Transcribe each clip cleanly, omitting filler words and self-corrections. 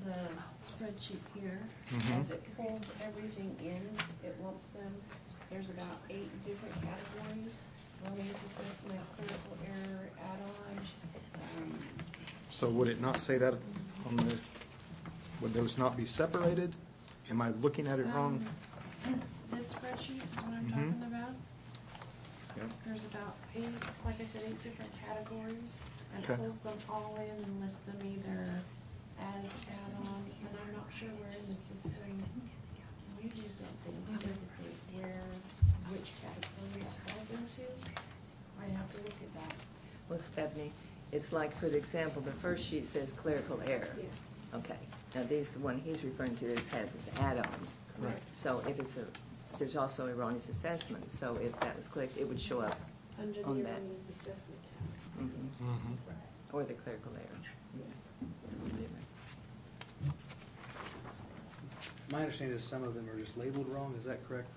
the spreadsheet here, Mhm. as it pulls everything in, it lumps them. There's about 8 different categories: erroneous assessment, clerical error, add-on. So would it not say that on the, would those not be separated? Am I looking at it wrong? This spreadsheet is what I'm Mhm. talking about. Yep. There's about 8, like I said, 8 different categories, and it Okay. pulls them all in and lists them either as add-on, and I'm not sure where in the system you do something to designate which category it falls into. I'd have to look at that. Well, Stephanie, it's like, for the example, the first sheet says clerical error. Yes. Okay. Now, the one he's referring to has its add-ons. Right. So if it's there's also erroneous assessment. So if that was clicked, it would show up Under the on that. erroneous assessment tab. Mhm. Yes. Mhm. Or the clerical error. Yes. My understanding is some of them are just labeled wrong. Is that correct,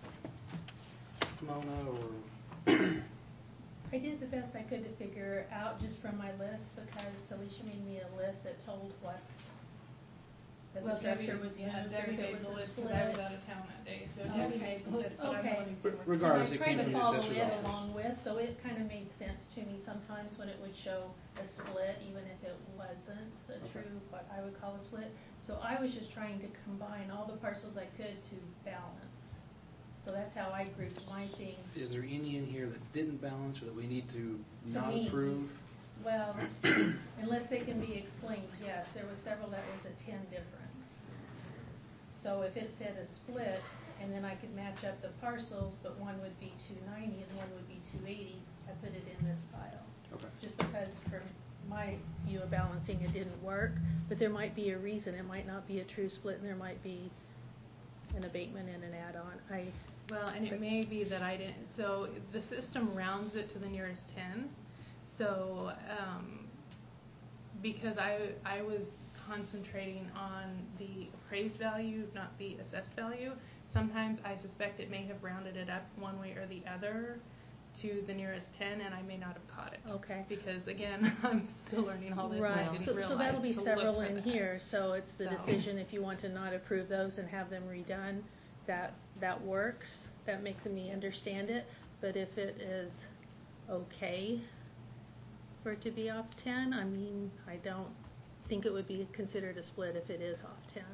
Mona? Or I did the best I could to figure out just from my list, because Alicia made me a list that told what the structure was used, or Debbie if it made was the a list split. because I was out of town that day, so Debbie made the list, but I know he's been with. Regardless, And it I came tried from to the follow assessor's it office. along with, so it kind of made sense to me sometimes when it would show a split, even if it wasn't a true, what I would call a split. So I was just trying to combine all the parcels I could to balance. So that's how I grouped my things. Is there any in here that didn't balance or that we need to not me, approve? Well, unless they can be explained, yes. There was several that was a 10 difference. So if it said a split, and then I could match up the parcels, but one would be 290 and one would be 280, I put it in this file. Okay. Just because from my view of balancing it didn't work, but there might be a reason. It might not be a true split, and there might be an abatement and an add-on. Well, and it may be that I didn't, so the system rounds it to the nearest 10. So, because I was concentrating on the appraised value, not the assessed value, sometimes I suspect it may have rounded it up one way or the other to the nearest 10, and I may not have caught it. Okay. Because, again, I'm still learning all this, and I didn't realize so that'll be to several look for in that. here. So it's the decision if you want to not approve those and have them redone. That works. That makes me understand it. But if it is okay for it to be off 10, I mean, I don't think it would be considered a split if it is off 10.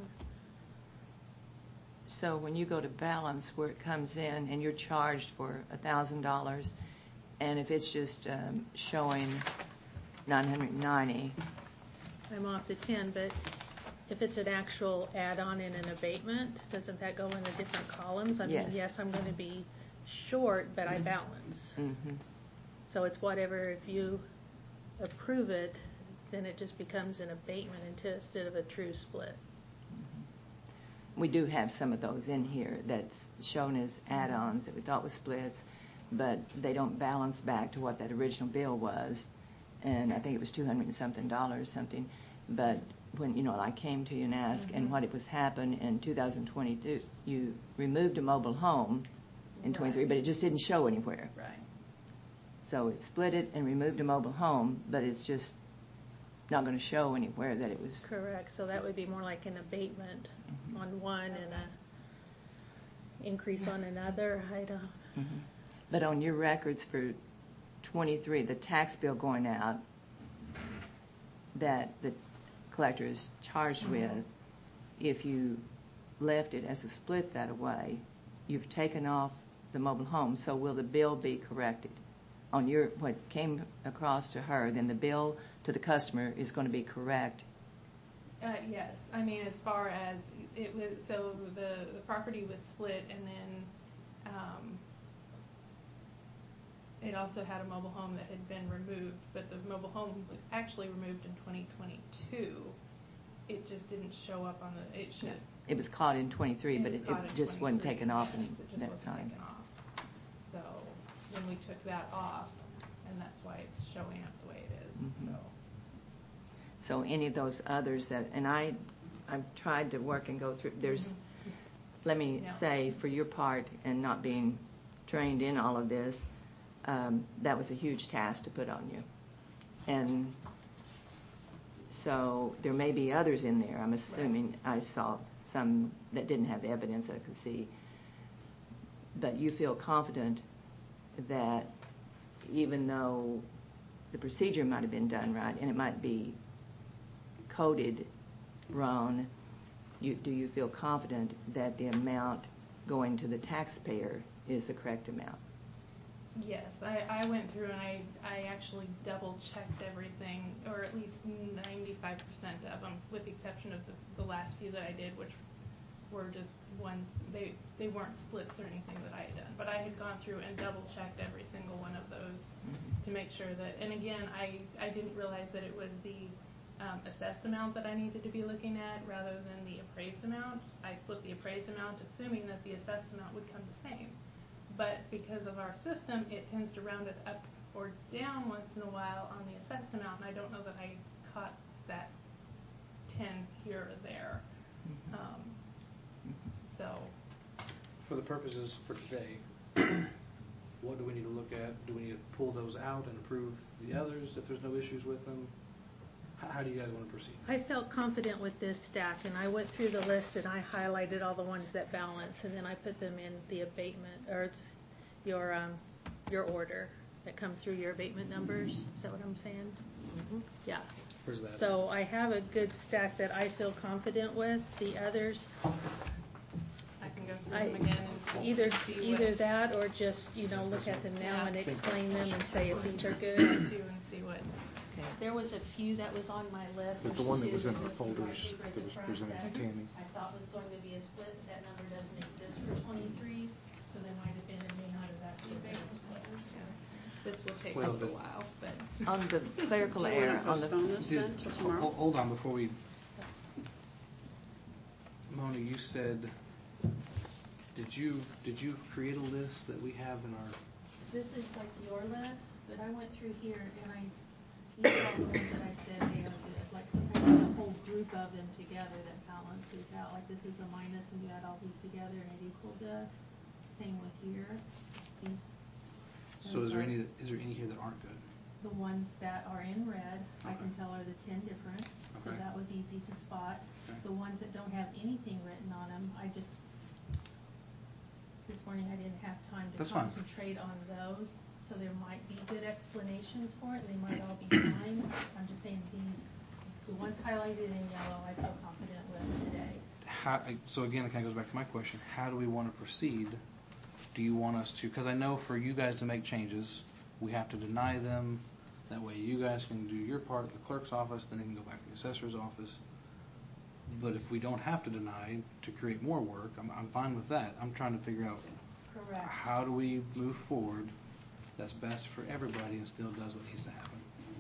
So when you go to balance, where it comes in and you're charged for $1,000, and if it's just showing 990, I'm off the 10, but if it's an actual add-on and an abatement, doesn't that go in the different columns? I mean, yes, I'm going to be short, but I balance. Mm-hmm. So it's whatever. If you approve it, then it just becomes an abatement instead of a true split. We do have some of those in here that's shown as add-ons that we thought was splits, but they don't balance back to what that original bill was, and I think it was $200 and something. But when I came to you and asked, and what it was happened in 2022, you removed a mobile home in 23, but it just didn't show anywhere. Right. So it split it and removed a mobile home, but it's just not going to show anywhere that it was. Correct. So that would be more like an abatement on one and a increase on another. I don't. Mm-hmm. But on your records for 23, the tax bill going out that the collector is charged with, if you left it as a split that way, you've taken off the mobile home. So will the bill be corrected? On what came across to her, then the bill to the customer is going to be correct. Yes, I mean, as far as it was, so the property was split, and then it also had a mobile home that had been removed, but the mobile home was actually removed in 2022. It just didn't show up on the. It should. It was caught in 23, but it just wasn't taken off in in it just that wasn't time. taken off. So then we took that off, and that's why it's showing up the way it is. Mm-hmm. So any of those others that, and I've tried to work and go through, there's, let me say for your part and not being trained in all of this, that was a huge task to put on you. And So there may be others in there. I'm assuming I saw some that didn't have evidence I could see. But you feel confident that even though the procedure might have been done right and it might be coded wrong, do you feel confident that the amount going to the taxpayer is the correct amount? Yes, I went through and I actually double checked everything, or at least 95% of them, with the exception of the last few that I did, which were just ones, they weren't splits or anything that I had done. But I had gone through and double checked every single one of those to make sure that, and again, I didn't realize that it was the assessed amount that I needed to be looking at rather than the appraised amount. I split the appraised amount assuming that the assessed amount would come the same. But because of our system, it tends to round it up or down once in a while on the assessed amount, and I don't know that I caught that 10 here or there. So, For the purposes for today, what do we need to look at? Do we need to pull those out and approve the others if there's no issues with them? How do you guys want to proceed? I felt confident with this stack, and I went through the list and I highlighted all the ones that balance, and then I put them in the abatement, or it's your order that come through your abatement numbers. Is that what I'm saying? Mm-hmm. Yeah. Where's that? So I have a good stack that I feel confident with. The others, I can go through them again and see either what, that or just look at them now and explain them and say if these are good. too, and see what. There was a few that was on my list. But the one that was in her There's folders right here at that the was front presented to that Tammy. I thought was going to be a split, but that number doesn't exist for 23, so there might have been, it may not have actually been a split. This will take Well, a but- while, but On the clerical Do you error, want to on postpone the this then till tomorrow? Hold on before we. Mona, you said. Did you create a list that we have in our? This is like your list, but I went through here and these are all the ones that I said they are good. Like sometimes a whole group of them together that balances out. Like this is a minus and you add all these together and it equals this. Same with here. So is there any here that aren't good? The ones that are in red, I can tell are the 10 difference. So Okay. that was easy to spot. Okay. The ones that don't have anything written on them, this morning I didn't have time to That's fine. concentrate on those. So there might be good explanations for it. They might all be fine. I'm just saying the ones highlighted in yellow, I feel confident with today. So again, it kind of goes back to my question. How do we want to proceed? Do you want us to, because I know for you guys to make changes, we have to deny them. That way you guys can do your part at the clerk's office, then it can go back to the assessor's office. But if we don't have to deny to create more work, I'm fine with that. I'm trying to figure out Correct. how do we move forward that's best for everybody and still does what needs to happen.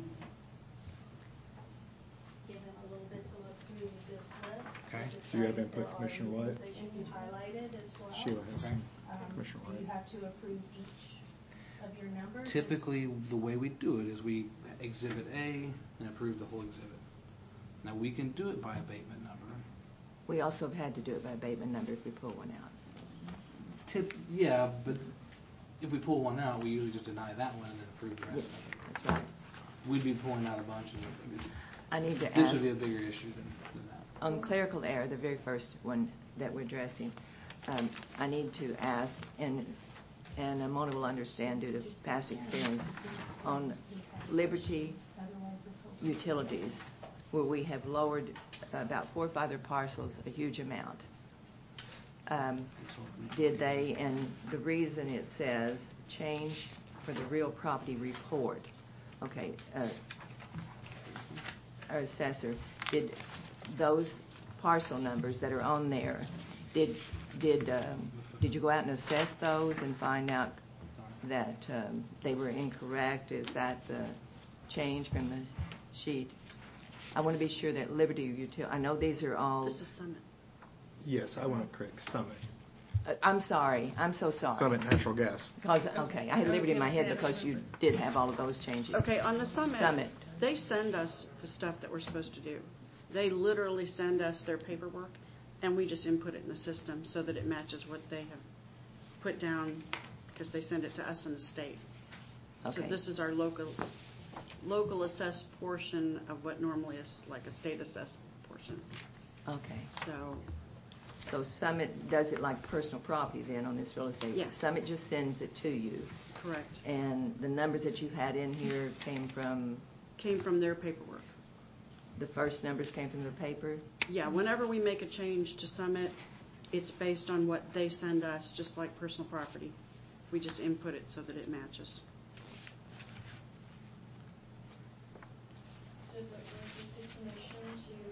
Give them a little bit to look through this list. Okay. Do you have Decide if input, there are Commissioner reasons White? They should be highlighted as well. Sheila has Okay. some. Commissioner Do you White. have to approve each of your numbers? Typically, the way we do it is we exhibit A and approve the whole exhibit. Now, we can do it by abatement number. we also have had to do it by abatement number if we pull one out. Yeah, but if we pull one out, we usually just deny that one and then approve the rest Yes, of it. that's right. We'd be pulling out a bunch, and I need to this ask, would be a bigger issue than that. on clerical error, the very first one that we're addressing, I need to ask, and Mona will understand due to past experience, on Liberty Utilities, where we have lowered about 4 or 5 other parcels a huge amount. Did they, and the reason it says change for the real property report. Okay, our assessor, did those parcel numbers that are on there, did you go out and assess those and find out that they were incorrect? Is that the change from the sheet? I want to be sure that Liberty Utility, I know these are all. This is Summit. Yes, I want to correct Summit. I'm sorry. I'm so sorry. Summit Natural Gas. Because, okay, I had I was Liberty in my gonna head say, I because you remember. did have all of those changes. Okay, on the Summit. they send us the stuff that we're supposed to do. They literally send us their paperwork, and we just input it in the system so that it matches what they have put down, because they send it to us in the state. So Okay. this is our local local assessed portion of what normally is like a state assessed portion. Okay. So, So Summit does it like personal property then on this real estate? Yeah. Summit just sends it to you. correct. And the numbers that you had in here came from, Came from their paperwork. the first numbers came from the paper? Yeah, whenever we make a change to Summit, it's based on what they send us, just like personal property. We just input it so that it matches. Does it work with the commission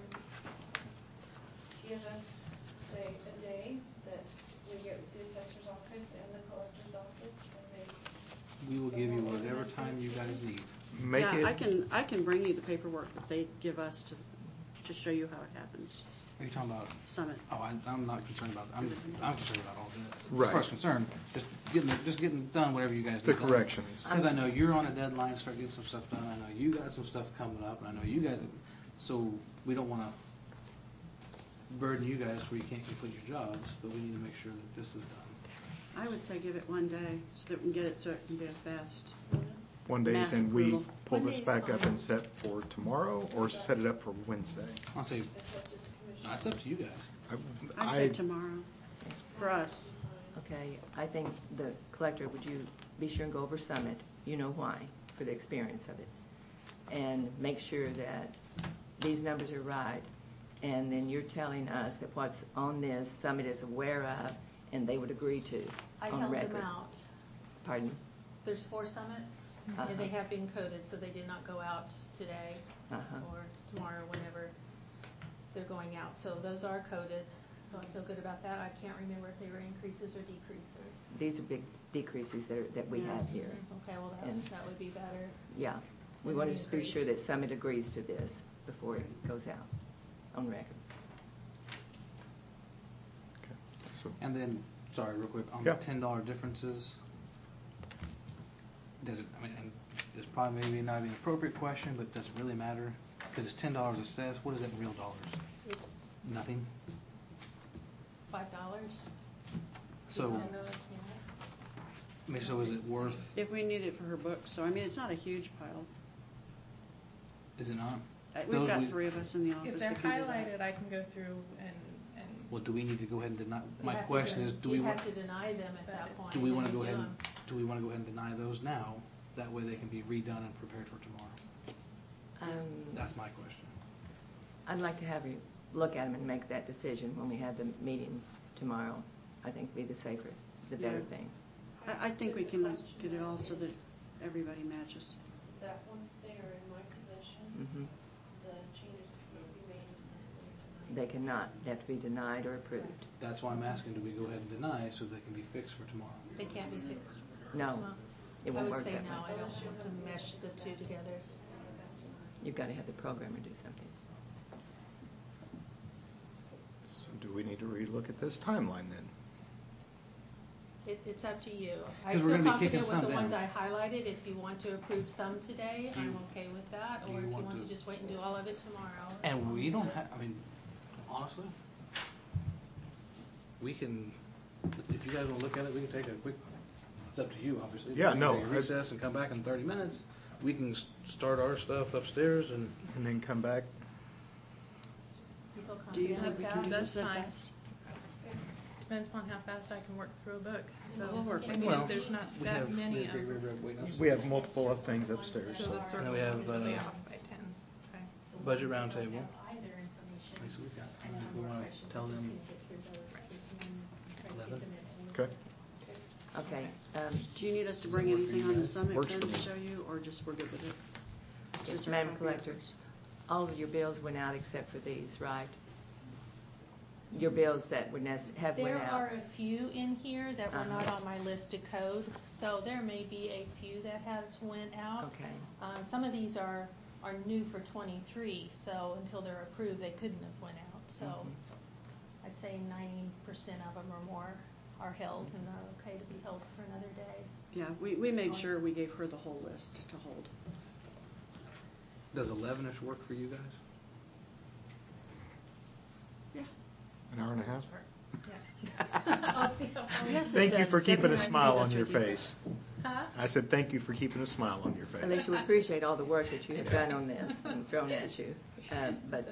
to give us, say, a day that we get with the assessor's office and the collector's office, and they We will give you whatever time you guys need. Make Yeah, it, I can bring you the paperwork that they give us to show you how it happens. Are you talking about? Summit. Oh, I'm not concerned about that. I'm concerned about all this. Right. As far as concerned, just getting done whatever you guys the need done. corrections. Because I know you're on a deadline to start getting some stuff done. I know you got some stuff coming up, and I know you guys. So we don't want to burden you guys where you can't complete your jobs, but we need to make sure that this is done. I would say give it one day so that we can get it so it can be a fast. One day, Mass and we approval. pull One this day's back up fine. and set for tomorrow, or set it up for Wednesday. I'll say, it's up to the commission. no, it's up to you guys. I'd say tomorrow for us. Okay, I think the collector, would you be sure and go over Summit, you know why, for the experience of it, and make sure that these numbers are right, and then you're telling us that what's on this Summit is aware of, and they would agree to I on held record. them out. Pardon? There's 4 summits, Uh-huh. and they have been coded, so they did not go out today Uh-huh. or tomorrow, whenever they're going out. So those are coded, so I feel good about that. I can't remember if they were increases or decreases. These are big decreases that we Yeah. have here. Okay, well, And- that would be better. Yeah, we And want the to just be sure increase. that Summit agrees to this before it goes out on record. Okay. So, And then, sorry, real quick, on Yeah. the $10 differences, does it, I mean, and this probably maybe not be an appropriate question, but does it really matter? Because it's $10 assessed, what is that in real dollars? Nothing? $5. So, I mean, so is it worth, If we need it for her book, so I mean, it's not a huge pile. is it not? We've Those got we- 3 of us in the If office they're that can do that. highlighted, I can go through and Well, do we need to go ahead and deny, You my have to question is, do we You want, have to deny them at that point. do we and want to then go you ahead do and, 'em. do we want to go ahead and deny those now? That way they can be redone and prepared for tomorrow? That's my question. I'd like to have you look at them and make that decision when we have the meeting tomorrow. I think would be the safer, the better Yeah. thing. I think we can get it all so that everybody matches. That once they are in my possession, Mhm. the changes cannot be made unless they're denied. They cannot. They have to be denied or approved. That's why I'm asking, do we go ahead and deny so they can be fixed for tomorrow? They can't be fixed. No, Well, it I won't would work say that no, way. I don't want to mesh the two together. You've got to have the programmer do something. so do we need to relook at this timeline then? It's up to you. I 'Cause we're feel gonna be kicking confident with some the ones I down. highlighted. If you want to approve some today, Do you- I'm okay with that. do Or you if you want want to to- just wait and do all of it tomorrow. And we don't have, I mean, honestly, we can, if you guys want to look at it, we can take a quick, it's up to you, obviously. Yeah, We can no, take a I- recess and come back in 30 minutes. We can start our stuff upstairs and, And then come back? You feel Do you confident think we with can do that? this that That's fine. fast? depends upon how fast I can work through a book. So We'll work with I mean, well, there's not we that have, many we of have, them. wait, no, We have multiple of things upstairs. So the So. circle we have, is 20 off by 10s. Okay. budget roundtable. Either information. Okay, so we've got, And we have more want to questions, tell we just them, need to get through those this morning, try to 11? keep them at Okay. Okay. Do you need us to bring anything on the summit Works then for to me. show you, or just we're good with it? It's just our Madam copy. Collector, all of your bills went out except for these, right? Your bills that would have went There out. are a few in here that were not Uh-huh. on my list to code, so there may be a few that has went out. Okay. Some of these are new for 23, so until they're approved, they couldn't have went out. So Mhm. I'd say 90% of them or more are held and are okay to be held for another day. Yeah, we made sure we gave her the whole list to hold. does 11ish work for you guys? Yeah. An hour and a half? I'll see how far we Yes, it Thank you does. for Debbie keeping and a I can do smile this on your with you. face. Huh? I said thank you for keeping a smile on your face. At least we appreciate all the work that you have done on this and thrown at you. But